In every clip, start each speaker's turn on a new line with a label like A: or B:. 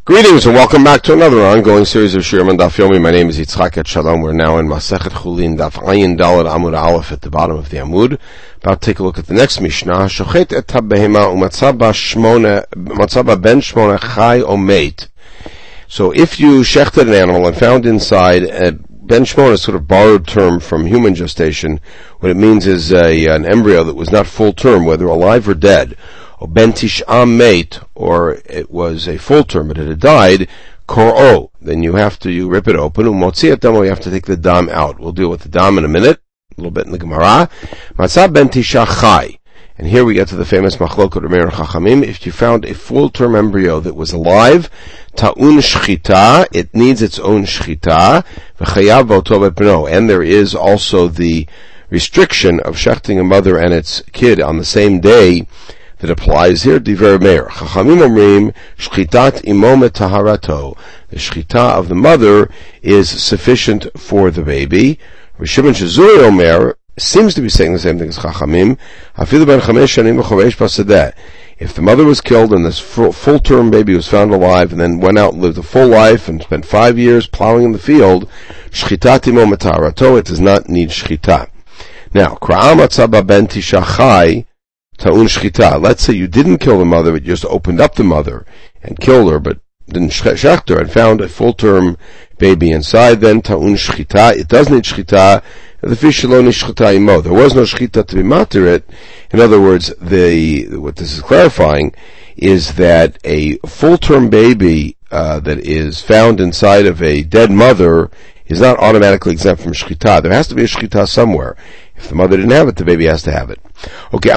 A: Greetings and welcome back to another ongoing series of Shirim and Daf Yomi. My name is Yitzchak Etshalom. We're now in Masechet Chulin, Daf Ayin Daled Amud Aleph at the bottom of the Amud. About to take a look at the next Mishnah. Shochet et ha-behema u'matzah ba ben shmona chai o meit. So if you shechted an animal and found inside ben shmona, is sort of borrowed term from human gestation. What it means is an embryo that was not full term, whether alive or dead. Or ben tish'am mate, or it was a full term, but it had died, kor'o. Then you rip it open, umotzi et damo, you have to take the dam out. We'll deal with the dam in a minute, a little bit in the Gemara. Matzah ben tisha chai. And here we get to the famous machlokot Rameir Chachamim. If you found a full term embryo that was alive, ta'un shchita, it needs its own shchita, v'chayav b'oto b'pno. And there is also the restriction of shechting a mother and its kid on the same day that applies here. Divrei Meir. Chachamim omrim, shchitat imo metaharato. The shchita of the mother is sufficient for the baby. Rishimon Shazuri Omer seems to be saying the same thing as Chachamim. Hafilu ben chamesh shanim v'choresh basadeh. If the mother was killed and this full-term baby was found alive and then went out and lived a full life and spent 5 years plowing in the field, shchitat imo metaharato, it does not need shchita. Now, kra'am atzaba ben tisha chai, ta'un shchita. Let's say you didn't kill the mother, but you just opened up the mother and killed her, but didn't shecht her, and found a full-term baby inside, then ta'un shchita. It does need shchita. The fish alone is shchita imo. There was no shchita to be matir it. In other words, what this is clarifying is that a full-term baby that is found inside of a dead mother is not automatically exempt from shchita. There has to be a shchita somewhere. If the mother didn't have it, the baby has to have it. Okay,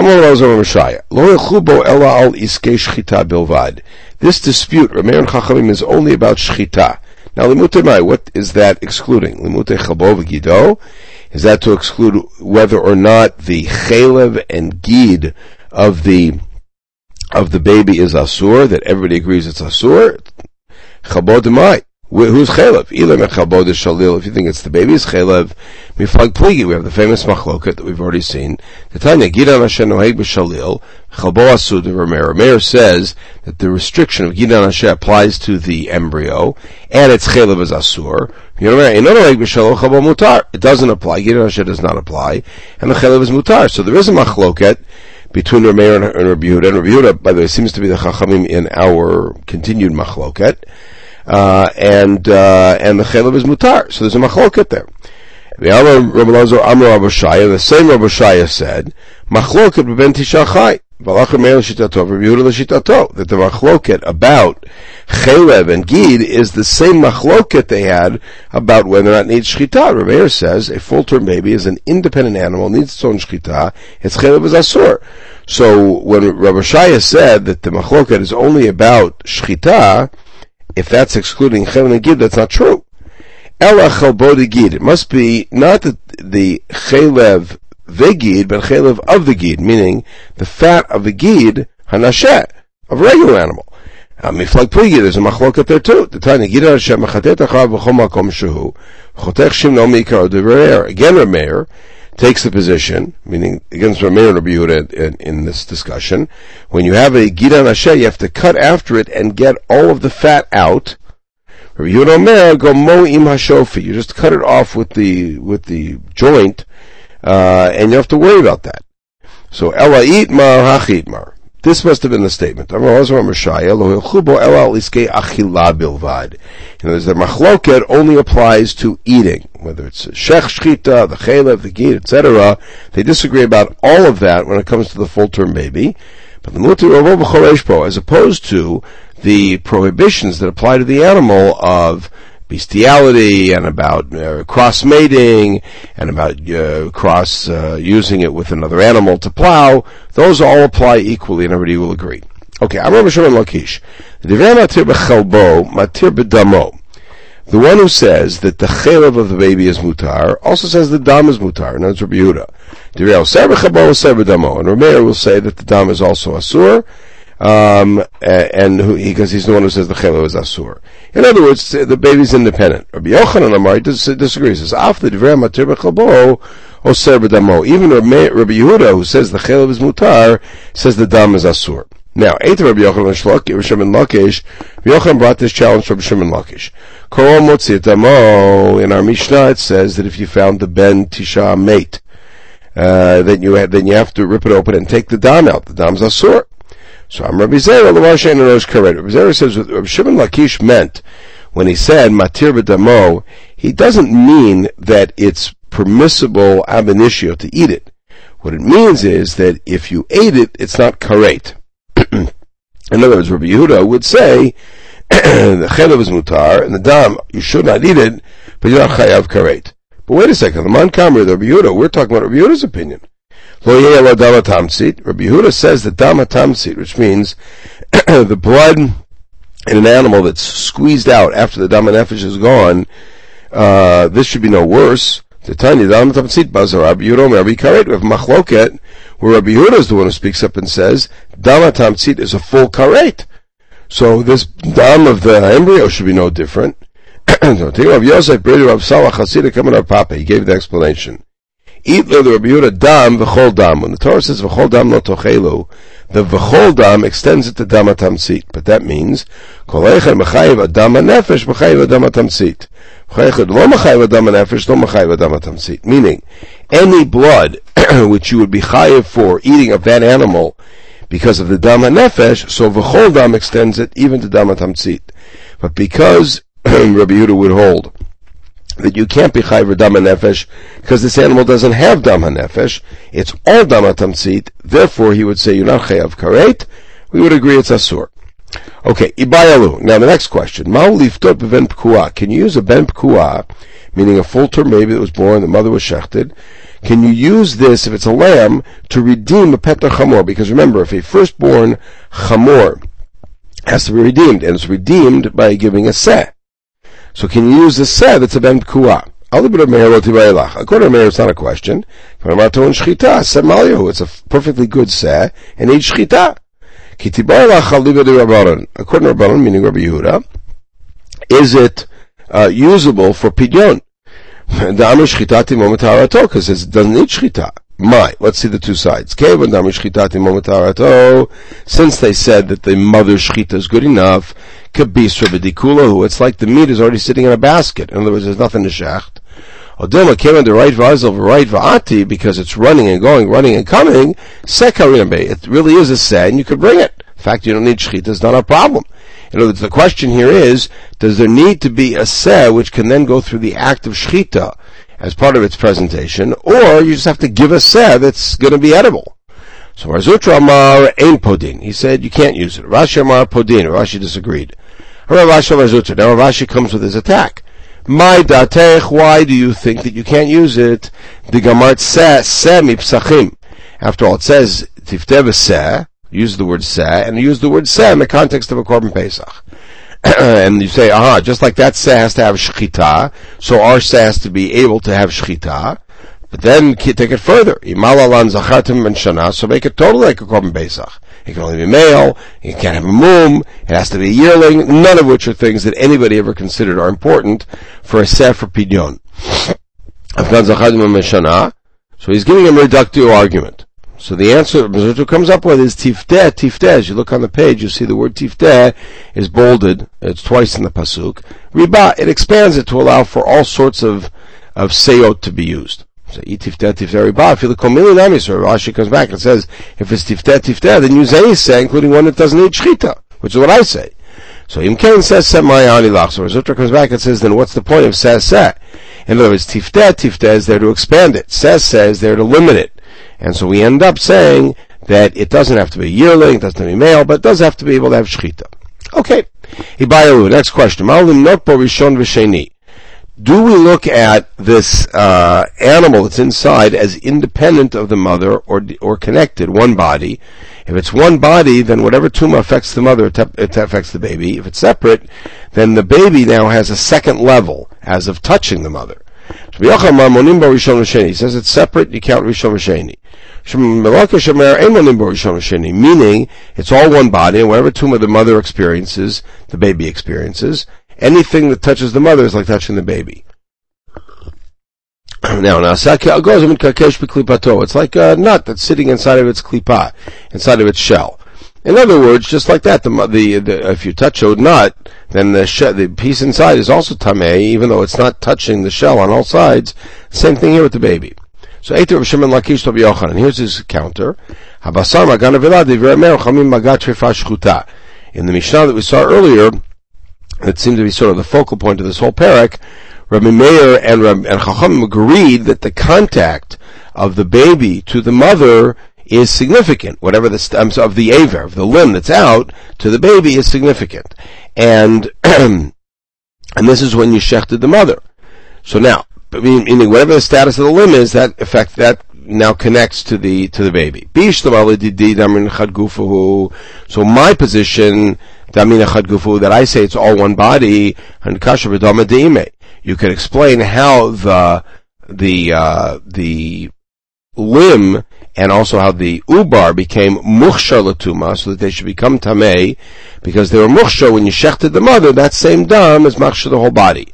A: this dispute, Rameir and Chachamim, is only about shchita. Now, limutei mai, what is that excluding? Limutei chalbo v'gido? Is that to exclude whether or not the chalev and gid of the baby is asur, that everybody agrees it's asur? Chalbo demai. Who's chalev? Ilam echalbo de shalil. If you think it's the baby's chalev, miflag pligi. We have the famous machloket that we've already seen. The Tanya gidan asher noheg b'shalil chalbo asur de Rameir. Rameir says that the restriction of gidan asher applies to the embryo, and its chalev is asur. It doesn't apply. Gidan asher does not apply, and the chalev is mutar. So there is a machloket between Rameir and Rabbi Yehuda. And Rabbi Yehuda, by the way, seems to be the chachamim in our continued machloket. And the chalev is mutar. So there's a machloket there. The same Rabbi Shaya said, machloket b'ben tisha chai. That the machloket about chalev and gid is the same machloket they had about whether or not it needs shchita. Rameir says a full-term baby is an independent animal, needs its own shchita, its chalev is asur. So when Rabbi Shaya said that the machloket is only about shchita, if that's excluding chalev and gid, that's not true. Ela chalbo de gid. It must be not the chalev the gid, but chalev of the gid, meaning the fat of the gid, hanasheh, of a regular animal. Miflag pligi, there's a machloket there too. The Tanya gid hanasheh mechatet achav b'chol makom shehu, chotech shim no mikar de Rameir. Again, Rameir takes the position, meaning against Rameir and Rabbi Yehuda in this discussion, when you have a gid hanasheh, you have to cut after it and get all of the fat out. Rabbi Yehuda Omer, go mo im hashofi. You just cut it off with the joint, and you have to worry about that. So, ela itmar hachitmar. This must have been the statement. In other words, the machloket only applies to eating, whether it's shech shchita, the chalev, the gid, etc. They disagree about all of that when it comes to the full-term baby. But the mutar ravo b'choresh, as opposed to the prohibitions that apply to the animal of bestiality and about cross-mating and about using it with another animal to plow, those all apply equally and everybody will agree. Okay, I'm Rabbi Shimon Lakish. The one who says that the chalev of the baby is mutar also says the dam is mutar, and that's Rabbi Yehuda. And Rameir will say that the dam is also asur, because he's the one who says the chalev is asur. In other words, the baby's independent. Rabbi Yochanan Amar disagrees. He says, after the divrei matir b'chalbo oser b'damo. Even Rabbi Yehuda, who says the chalev is mutar, says the dam is asur. Now, Eiter Rabbi Shimon Lakish, Rabbi Yochanan brought this challenge from Shimon Lakish. Kol Motzi Damo, in our Mishnah it says that if you found the Ben Tisha mate, then you have to rip it open and take the dam out. The dam's asur. So I'm Rabbi Zera, L'Mar Shein Enosh Karet. Rabbi Zera says what Rabbi Shimon Lakish meant when he said Matir B'Damo, he doesn't mean that it's permissible ab initio to eat it. What it means is that if you ate it, it's not karet. In other words, Rabbi Yehuda would say, the chelav is mutar, and the dam, you should not eat it, but you're not chayav karet. But wait a second, the man kamri, the Rabbi Yehuda, we're talking about Rabbi Yehuda's opinion. Lo yeh dama tamtzit. Rabbi Yehuda says that dama tamtzit, which means the blood in an animal that's squeezed out after the dama nefesh is gone, this should be no worse. The tiny dama tamtzit bazar Rabbi Yehuda Rabbi karet. We have machloket where Rabbi Yehuda is the one who speaks up and says dama tamtzit is a full karet. So this dam of the embryo should be no different. So think of Yosef, brother of Salah Chasida coming up Papa. He gave the explanation. Eat the Rabbi Yehuda dam v'chol dam. When the Torah says v'chol dam no tochelu, the v'chol dam extends it to dama tamtzit. But that means kol echad mechayiv adama nefesh mechayiv adama tamtzit. Mechayiv lo mechayiv adama nefesh lo mechayiv adama tamtzit. Meaning, any blood which you would be chayiv for eating of that animal because of the dama nefesh, so v'chol dam extends it even to dama tamtzit. But because Rabbi Yehuda would hold that you can't be chayiv dama nefesh because this animal doesn't have dama nefesh, it's all dama tamtzit, therefore he would say you're not chayav karet, we would agree it's asur. Okay, ibayalu. Now the next question, ma'u liftot b'ben pkua. Can you use a ben pkua, meaning a full term baby that was born, the mother was shechted? Can you use this, if it's a lamb, to redeem a petar chamor? Because remember, if a firstborn chamor has to be redeemed, and it's redeemed by giving a seh. So can you use the seh that's a ben pkua? According to Meir, it's not a question. It's a perfectly good seh, and each shchita. According to Rabbanan, meaning Rabbi Yehuda, is it usable for pidyon? Because it doesn't need shchita. Let's see the two sides. Since they said that the mother's shchita is good enough, it's like the meat is already sitting in a basket. In other words, there's nothing to shecht. Odilma came under right vazel, right va'ati, because it's running and going, running and coming. It really is a seh, and you could bring it. In fact, you don't need shchita, it's not a problem. In other words, the question here is, does there need to be a seh which can then go through the act of shchita as part of its presentation, or you just have to give a seh that's going to be edible? So Razutra Amar Ein Podin. He said you can't use it. Rashi Amar Podin. Rashi disagreed. Now Rashi comes with his attack. My datech, why do you think that you can't use it? The Gamart seh mipsachim. After all, it says tiftev seh. Use the word seh, and use the word seh in the context of a Korban Pesach. And you say, just like that seh has to have shchita, so our seh has to be able to have shchita. But then take it further. Imalalan zachatim ben shana, so make it totally like a Korban Pesach. It can only be male, it can't have a mum, it has to be a yearling, none of which are things that anybody ever considered are important for a seh for pidyon. Afghan zachatim ben shana, so he's giving him a reductio argument. So the answer Mizuto comes up with is tifteh, tifteh. As you look on the page, you see the word tifteh is bolded. It's twice in the pasuk. Riba, it expands it to allow for all sorts of seyot to be used. So tifteh, tifteh, riba. If you look Komili Nami, so Rashi comes back and says, if it's tifteh, tifteh, then use any seh, including one that doesn't need shchita, which is what I say. So Imken says semayani lach. So Mizuto comes back and says, then what's the point of seh? In other words, tifteh, tifteh is there to expand it. Seh is there to limit it. And so we end up saying that it doesn't have to be a yearling, it doesn't have to be male, but it does have to be able to have shchita. Okay. Ibayalu, next question. Do we look at this animal that's inside as independent of the mother or connected, one body? If it's one body, then whatever tumor affects the mother, it affects the baby. If it's separate, then the baby now has a second level as of touching the mother. He says it's separate, you count Rishon V'Sheni. Meaning, it's all one body, and whatever tumor the mother experiences, the baby experiences. Anything that touches the mother is like touching the baby. It's like a nut that's sitting inside of its klipa, inside of its shell. In other words, just like that, if you touch a nut, then the piece inside is also tamei, even though it's not touching the shell on all sides. Same thing here with the baby. So Eiter Rav Shimon Lakish to Rabbi Yochanan. Here's his counter. Habasar magan avila divrei meir chamim magat trefa shchuta. In the Mishnah that we saw earlier, that seemed to be sort of the focal point of this whole parak, Rabbi Meir and Chachamim agreed that the contact of the baby to the mother is significant. Whatever the stems of the aver, of the limb that's out, to the baby is significant. And and this is when you shechted the mother. So now, meaning whatever the status of the limb is, that now connects to the baby. So my position, that I say it's all one body, you could explain how the limb and also how the ubar became mukhshar latuma, so that they should become tamei, because they were mukhshar when you shechted the mother. That same dam is machshar the whole body.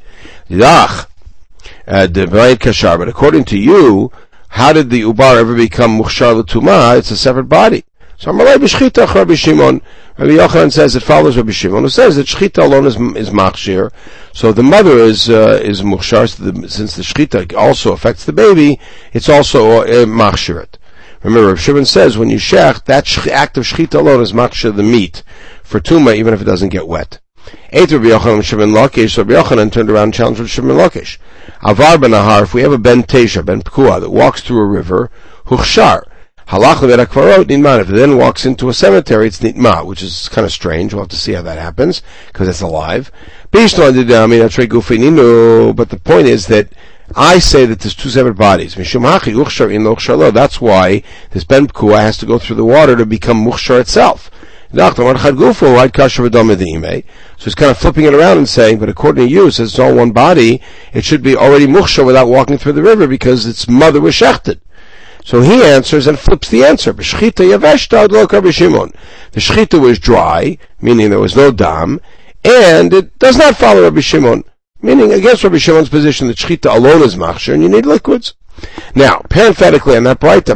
A: But according to you, how did the ubar ever become mukhshar latuma? It's a separate body. So Amalei b'shchita Rabbi Shimon. Rabbi Yochanan says it follows Rabbi Shimon, who says that shchita alone is machshir. So the mother is mukhshar. Since the shchita also affects the baby, it's also machshirat. Remember, Rabbi Shimon says when you shech, that act of shchita alone is machshir the meat for tuma, even if it doesn't get wet. Eight Rabbi Yochanan Shimon Lakish. Rabbi Yochanan turned around and challenged Rabbi Shimon Lakish. Avar benahar. If we have a ben tesha, ben pekua, that walks through a river, huchshar. Halach levet hakvarot nitma. If it then walks into a cemetery, it's nitma, which is kind of strange. We'll have to see how that happens, because it's alive. But the point is that I say that there's two separate bodies. That's why this ben pekua has to go through the water to become mukhshar itself. So he's kind of flipping it around and saying, but according to you, since it's all one body, it should be already mukhshar without walking through the river, because its mother was shechted. So he answers and flips the answer. The shchita was dry, meaning there was no dam, and it does not follow Rabbi Shimon, meaning against Rabbi Shimon's position that shchita alone is machshir and you need liquids. Now, parenthetically, on that bright,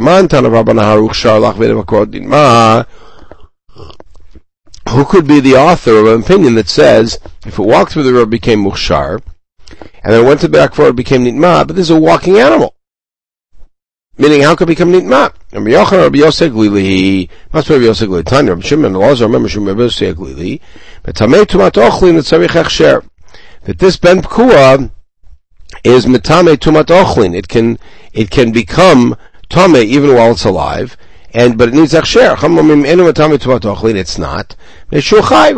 A: who could be the author of an opinion that says, if it walked through the river, it became mukhshar, and then it went to the back for it became nitma, but this is a walking animal. Meaning, how could it become nitma? Rabbi Yochanan, Rabbi Yosef Glili, must be Rabbi Yosef Glili. Tanya, Rabbi Shimon, also remember Shimon, Rabbi Yosef Glili, but tamei tumat ochlin etzarich hechsher. That this ben pekua is metame tumat ochlin. It can become tamei even while it's alive, but it needs hechsher. Chamomim enu metame tumat ochlin. It's not. If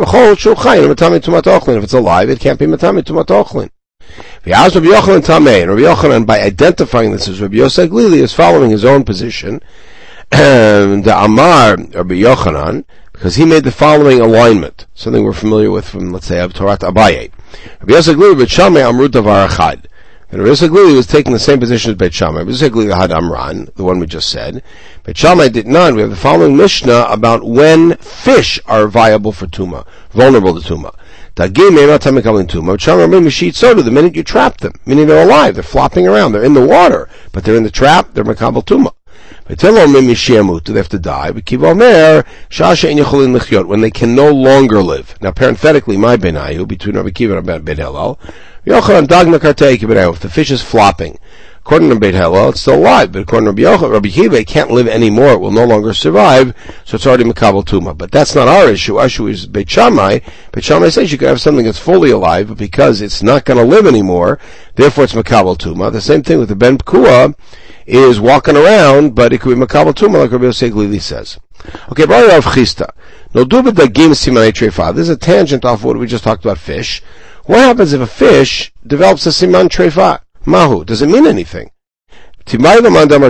A: it's alive, it can't be metame tumat ochlin. Rabbi Yochanan, by identifying this as Rabbi Yosef Glili, is following his own position. The Amar Rabbi Yochanan, because he made the following alignment, something we're familiar with from, let's say, Torah Abaye. Rabbi Yosef Glili, Beit Shammai Amru Davar Echad. And Rabbi Yosef Glili was taking the same position as Beit Shammai. Rabbi Yosef Glili had Amran, the one we just said. Beit Shammai did not. We have the following Mishnah about when fish are viable for Tuma, vulnerable to Tuma. The minute you trap them, meaning they're alive, they're flopping around, they're in the water, but they're in the trap, they're makabel tuma. They have to die. When they can no longer live. Now, parenthetically, my benayu between Rabbi Kiva and Beit Hillel, if the fish is flopping, according to Beit Hillel, it's still alive, but according to Rabbi Kiva, it can't live anymore, it will no longer survive, so it's already makabel tuma. But that's not our issue. Our issue is Beit Shammai. Beit Shammai says you can have something that's fully alive, but because it's not going to live anymore, therefore it's makabel tuma. The same thing with the ben pekua, is walking around, but it could be makabel tuma, like Rabbi Yosef Glili says. Okay, Bar Rav Chisda. This is a tangent off what we just talked about, fish. What happens if a fish develops a siman treifa? Mahu, does it mean anything? If you remember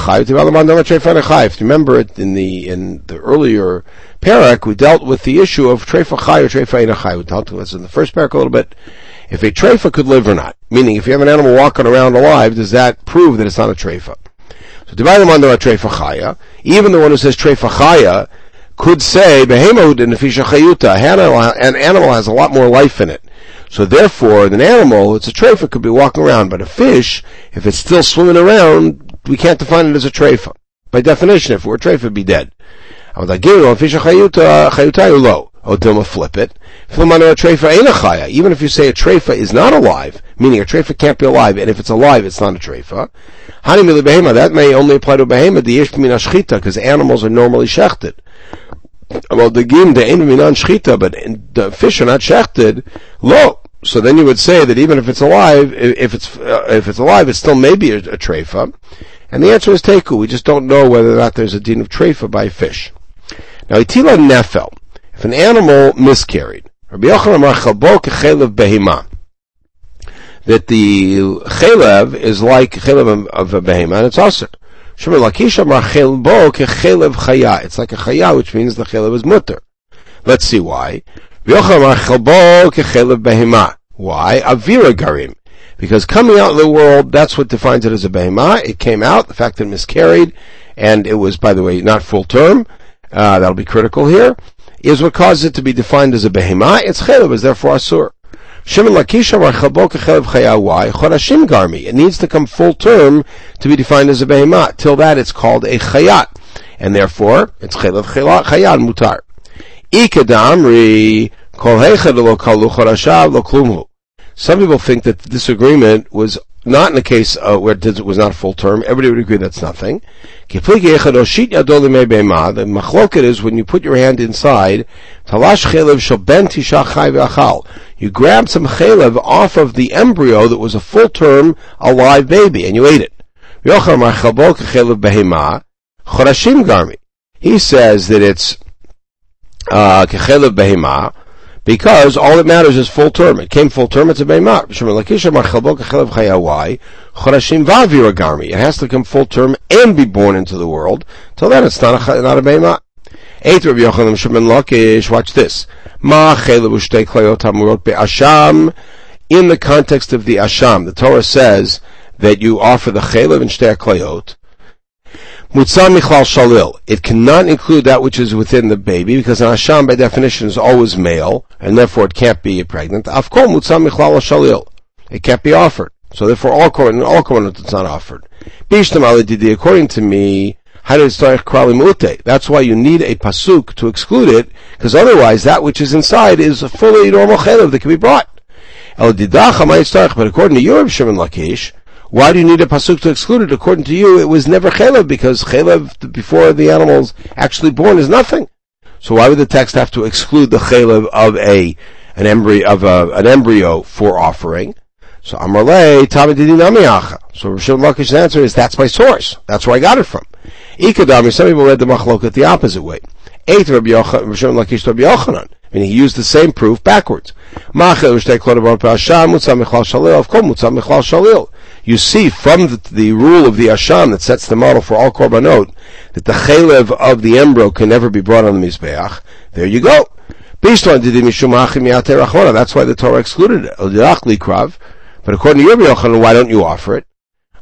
A: it in the earlier parak, we dealt with the issue of treifa chai or treifa eina chai. We talked about this in the first parak a little bit. If a treifa could live or not, meaning if you have an animal walking around alive, does that prove that it's not a treifa? So treifa chaya, even the one who says treifa chaya could say behemahud nefisha chayuta. An animal has a lot more life in it. So therefore, an animal, it's a treifa, could be walking around, but a fish, if it's still swimming around, we can't define it as a treifa. By definition, if it were a treifa, it'd be dead. Even if you say a treifa is not alive, meaning a treifa can't be alive, and if it's alive, it's not a treifa, that may only apply to behema, because animals are normally shechted. But the fish are not shechted, lo. So then you would say that even if it's alive, if it's alive, it still may be a treifa. And the answer is teku. We just don't know whether or not there's a din of treifa by fish. Now, itila nefel. If an animal miscarried, Rabbi Yochanan amar chalbo kechelev behema, that the chelev is like chelev of a behema, and it's also. Shmuel Lakish amar chelbo kechelev chaya. It's like a chaya, which means the chelev is mutter. Let's see why. Rabbi Yochanan amar chalbo kechelev behema. Why? Avira garim. Because coming out of the world, that's what defines it as a behema. It came out, the fact that it miscarried, and it was, by the way, not full term, that'll be critical here, is what causes it to be defined as a behema. It's chelev, is therefore asur. Shimon Lakish amar chalbo kechelev chaya. Why? Chodashim garmi. It needs to come full term to be defined as a behema. Till that, it's called a chayat. And therefore, it's chelev chayat mutar. Ikadamri kol heichad lo kalu chodashav lo klumhu. Some people think that the disagreement was not in the case where it was not full term. Everybody would agree that's nothing. The machloket is when you put your hand inside, you grabbed some chelev off of the embryo that was a full term alive baby, and you ate it. He says that it's kechelev behema, because all that matters is full term. It came full term, it's a behemah. It has to come full term and be born into the world. Till then, it's not a behemah. Watch this. In the context of the asham, the Torah says that you offer the chelev and shtei klayot. Mutzah michlal shalil. It cannot include that which is within the baby, because an asham by definition is always male, and therefore it can't be pregnant. Afkol mutzah michlal shalil. It can't be offered. So therefore all korbanot it's not offered. Bishtam alididi, according to me, that's why you need a pasuk to exclude it, because otherwise that which is inside is a fully normal chelev that can be brought. But according to you, Shimon Lakish, why do you need a pasuk to exclude it? According to you, it was never chelev, because chelev before the animal's actually born is nothing. So why would the text have to exclude the chelev of an embryo for offering? So Amarle Tamididi Namiacha. So Rav Shimon Lakish's answer is that's my source. That's where I got it from. Ikadami. Some people read the machlokah the opposite way. Eight Rav Shimon Lakish Rabbi Yochanan. I mean, he used the same proof backwards. You see from the rule of the Asham that sets the model for all korbanot that the chelev of the embryo can never be brought on the Mizbeach. There you go. That's why the Torah excluded it. But according to Rabbi Yochanan, why don't you offer it?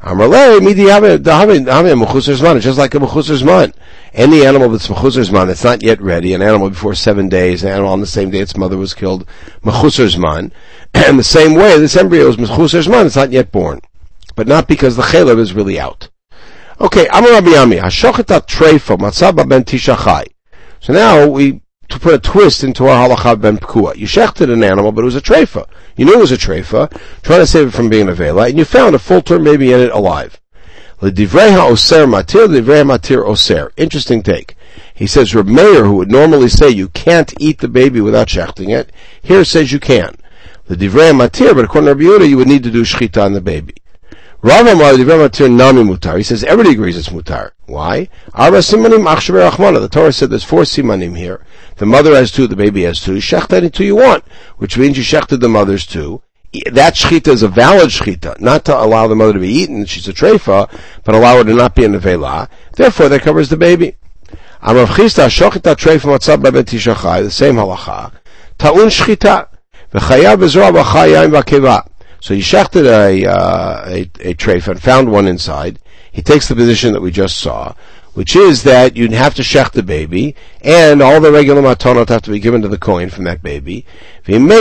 A: It's just like a mechusar zman. Any animal that's mechusar zman, it's not yet ready, an animal before 7 days, an animal on the same day its mother was killed, mechusar zman. And the same way, this embryo is mechusar zman, it's not yet born. But not because the chelev is really out. Okay, Amar Rabbi Ami, hashochet treifa matzah ben tishachai. So now to put a twist into our halacha ben pekua. You shechted an animal, but it was a treifa. You knew it was a treifa, trying to save it from being a vela, and you found a full-term baby in it alive. L'divrei ha'oser matir, l'divrei matir oser. Interesting take. He says, Reb Meir, who would normally say you can't eat the baby without shechting it, here says you can. L'divrei matir, but according to Rabbi Yehuda, you would need to do shchita on the baby. Rav Amar l'divrei matir nami mutar. He says everybody agrees it's mutar. Why? Arba simanim achshaber achmana. The Torah said there's 4 simanim here. The mother has 2, the baby has 2. You shecht any 2 you want, which means you shechted the mother's 2. That shechita is a valid shechita, not to allow the mother to be eaten, she's a treifa, but allow her to not be in the vela. Therefore, that covers the baby. Amrav Chisda, shochita treifa matzah beben tishachai, the same halacha. Ta'un shechita, v'chayav b'zroa b'chayayim v'akeva. So he shechted a treifa and found one inside. He takes the position that we just saw, which is that you'd have to shech the baby, and all the regular matonot have to be given to the kohen from that baby. And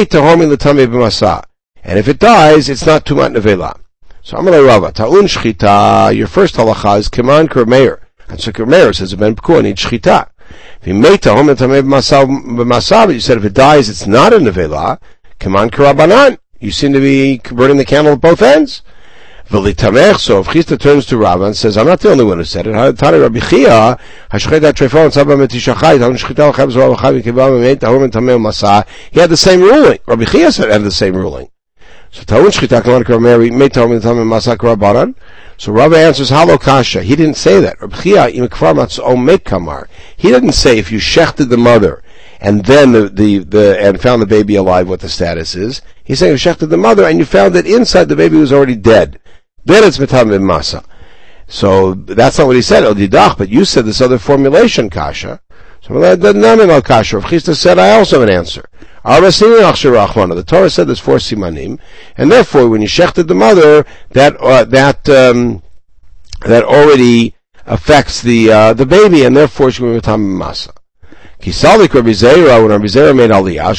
A: if it dies, it's not tumat nevela. So Amalei Rava, ta'un shchita, your first halacha is keman kermeir. And so kermeir says ben pekua needs shchita. If he made to home and tamei b'masav, you said if it dies, it's not a nevela. Kaman karabanan. You seem to be burning the candle at both ends. So if Chisda turns to Rava and says, I'm not the only one who said it. He had the same ruling. Rabbi Chia said had the same ruling. So Rava answers, Halo Kasha. He didn't say that. He didn't say if you shechted the mother and then and found the baby alive, what the status is. He's saying if you shechted the mother and you found that inside the baby was already dead, then it's metam b'masa. So that's not what he said, but you said this other formulation, Kasha. So not Kasha. Rav Chisda said, I also have an answer. The Torah said there's 4 simanim, and therefore when you shechted the mother, that already affects the baby, and therefore she will be metam b'masa. Kisalik Rabbi Zera, when Rabbi Zera made Aliyah,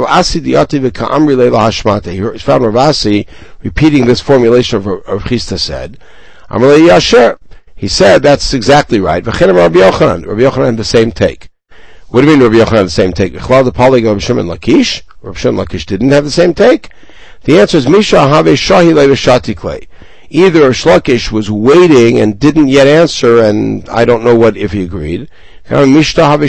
A: he found Rav Asi repeating this formulation of Chisda said, Amalei Yasher. He said, that's exactly right. Rabbi Yochanan had the same take. What do you mean Rabbi Yochanan had the same take? Rabbi Shimon Lakish didn't have the same take? The answer is, Misha Have Shahi Le'Veshatikle. Either Shlakish was waiting and didn't yet answer, and I don't know if he agreed. Maybe Rav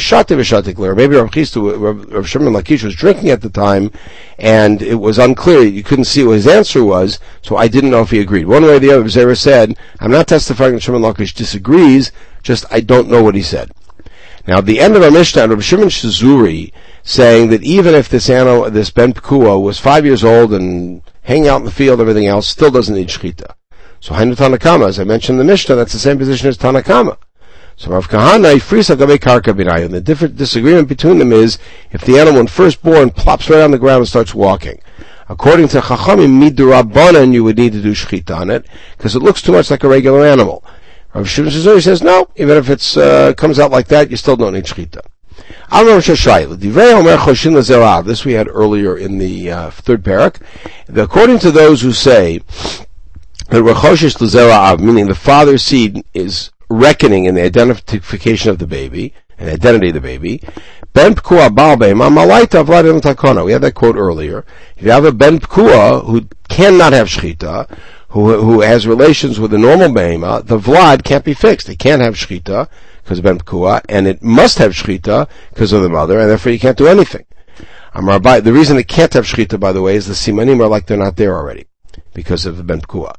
A: Shimon Lakish was drinking at the time, and it was unclear. You couldn't see what his answer was, so I didn't know if he agreed. One way or the other, Zera said, I'm not testifying that Shimon Lakish disagrees, just I don't know what he said. Now, at the end of our Mishnah, Rav Shimon Shazuri saying that even if this Ben Pekua was 5 years old and hanging out in the field, everything else, still doesn't need Shechita. So Hainu Tanakama, as I mentioned in the Mishnah, that's the same position as Tanakama. So Rav Kahana, Frisa Gabe Karka B'nai, and the different disagreement between them is if the animal when first born plops right on the ground and starts walking. According to Chachamim, Midurabanan, you would need to do Shechita on it, because it looks too much like a regular animal. Rav Shimon Shazuri says, no, even if it comes out like that, you still don't need Shechita. This we had earlier in the third parak. According to those who say that Rechoshish L'Zera Av, meaning the father's seed is reckoning in the identification of the baby, and the identity of the baby. Ben Pekua Baal Be'ema Malaita Vlad Takona. We had that quote earlier. If you have a Ben Pekua who cannot have Shechita, who has relations with a normal Be'ema, the Vlad can't be fixed. It can't have Shechita because of Ben Pekua, and it must have Shechita because of the mother, and therefore you can't do anything. The reason it can't have Shechita, by the way, is the Simanim are like they're not there already because of the Ben Pekua.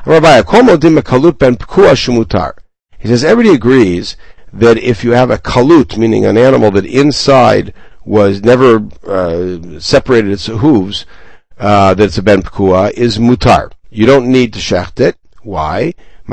A: He says everybody agrees that if you have a kalut, meaning an animal that inside was never separated its hooves, that it's a Ben Pekua, is mutar. You don't need to shecht it. Why?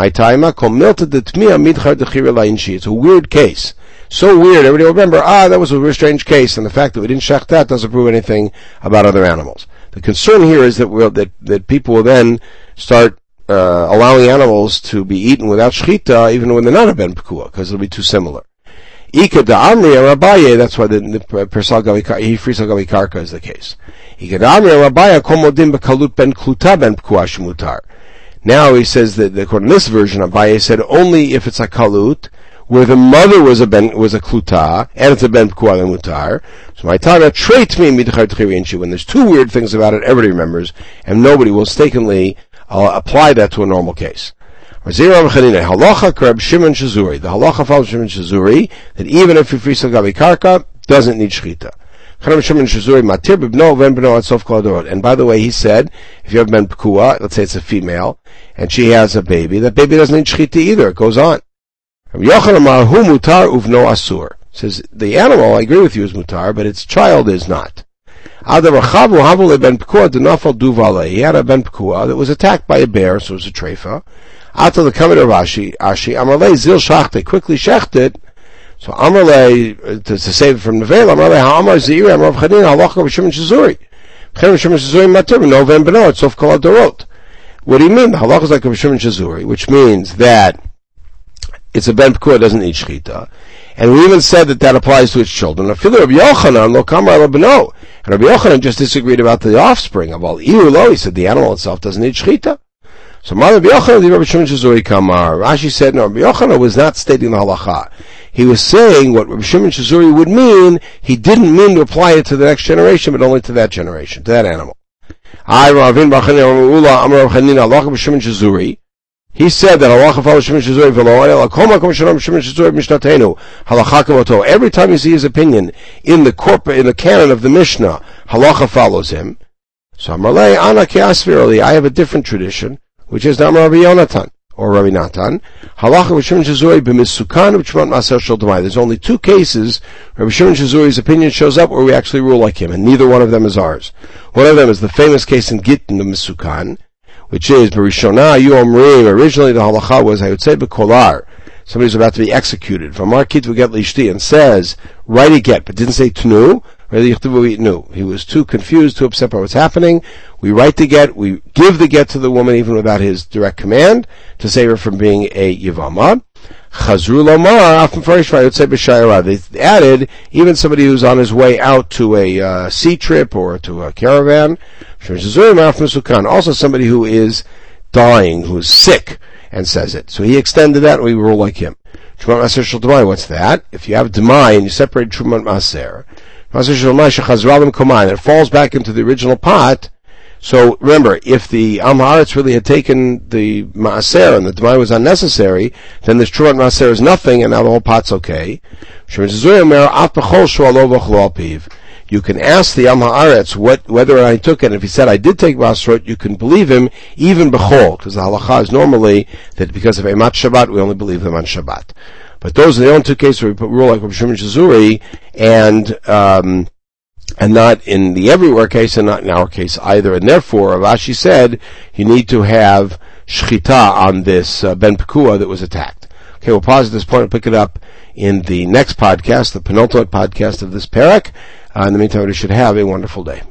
A: It's a weird case. So weird, everybody will remember, that was a very strange case, and the fact that we didn't shecht that doesn't prove anything about other animals. The concern here is that people will then start allowing animals to be eaten without shechita, even when they're not a ben pekua, because it'll be too similar. Ika da amri Rabaye, that's why the Persal Gavi Karka is the case. Ika da amri Rabaye komodim bekalut ben kluta ben pekua shemutar. Now he says that according to this version, Abaye said only if it's a kalut, where the mother was a kluta, and it's a ben pekua and mutar. So my time trait me midchar tchiri. When there's two weird things about it, everybody remembers, and nobody will mistakenly apply that to a normal case. The halacha follows Shimon Shazuri, that even if you frisa gabi karka, doesn't need shechita. And by the way, he said, if you have ben pekua, let's say it's a female, and she has a baby, that baby doesn't need shechita either, it goes on. Says, the animal, I agree with you, is mutar, but its child is not. He had a ben pekua that was attacked by a bear, so it was a treifa. After the coming of Ashi, Amarle zil shachte, quickly shechted. So Amarle, to save it from the veil, Amarle ha'amar ziri, Amar v'chadin, halacha b'shimon shazuri. B'chadin b'shimon shazuri matir, no ven b'no, it's sof kol adorot. What do you mean? The halacha is like a b'shimon shazuri, which means that it's a ben pekua, doesn't need shechita. And we even said that applies to its children. And Rabbi Yochanan just disagreed about the offspring of all. He said the animal itself doesn't need shechita. So Rabbi Yochanan, Rabbi Shimon Shazuri Kamar. Rashi said, no, Rabbi Yochanan was not stating the halacha. he was saying what Rabbi Shimon Shizuri would mean. He didn't mean to apply it to the next generation, but only to that generation, to that animal. He said that Allah follows Shimon Shizuri every time you see his opinion in the canon of the Mishnah, halacha follows him. So Amarlei Ana Kiasvirali, I have a different tradition, which is Amar Rabbi Yonatan or Rabbi Natan. Halacha of Shimon Shizuri b'misukan u'chmat maser shel damai. There's only two cases Rabbi Shimon Shizuri's opinion shows up where we actually rule like him, and neither one of them is ours. One of them is the famous case in Gittin, the Misukan, which is Barishona Yu Omrim. Originally the halacha was, I would say, bekolar. Somebody's about to be executed. V'amar kitvu get lishti, and says, write a get, but didn't say tnu. He was too confused, too upset by what's happening. We write the get, we give the get to the woman even without his direct command to save her from being a Yivama. Chazru Lamar, they added even somebody who's on his way out to a sea trip or to a caravan. Also somebody who is dying, who is sick, and says it. So he extended that, and we rule like him. Trumat Maser Shel Damai, what's that? If you have Damai and you separate Trumat Maser, it falls back into the original pot. So remember, if the Am Haaretz really had taken the Maaser and the Damai was unnecessary, then this Trumat Maaser is nothing, and now the whole pot's okay. You can ask the Am Haaretz whether I took it, and if he said I did take Maaserot, you can believe him even b'chol, because the halacha is normally that because of Emat Shabbat, we only believe them on Shabbat. But those are the only two cases where we put rule like Rabbi Shimon Shizuri, and not in the everywhere case, and not in our case either. And therefore, Rav Ashi said you need to have shchita on this Ben Pekua that was attacked. Okay, we'll pause at this point and pick it up in the next podcast, the penultimate podcast of this parak. In the meantime, we should have a wonderful day.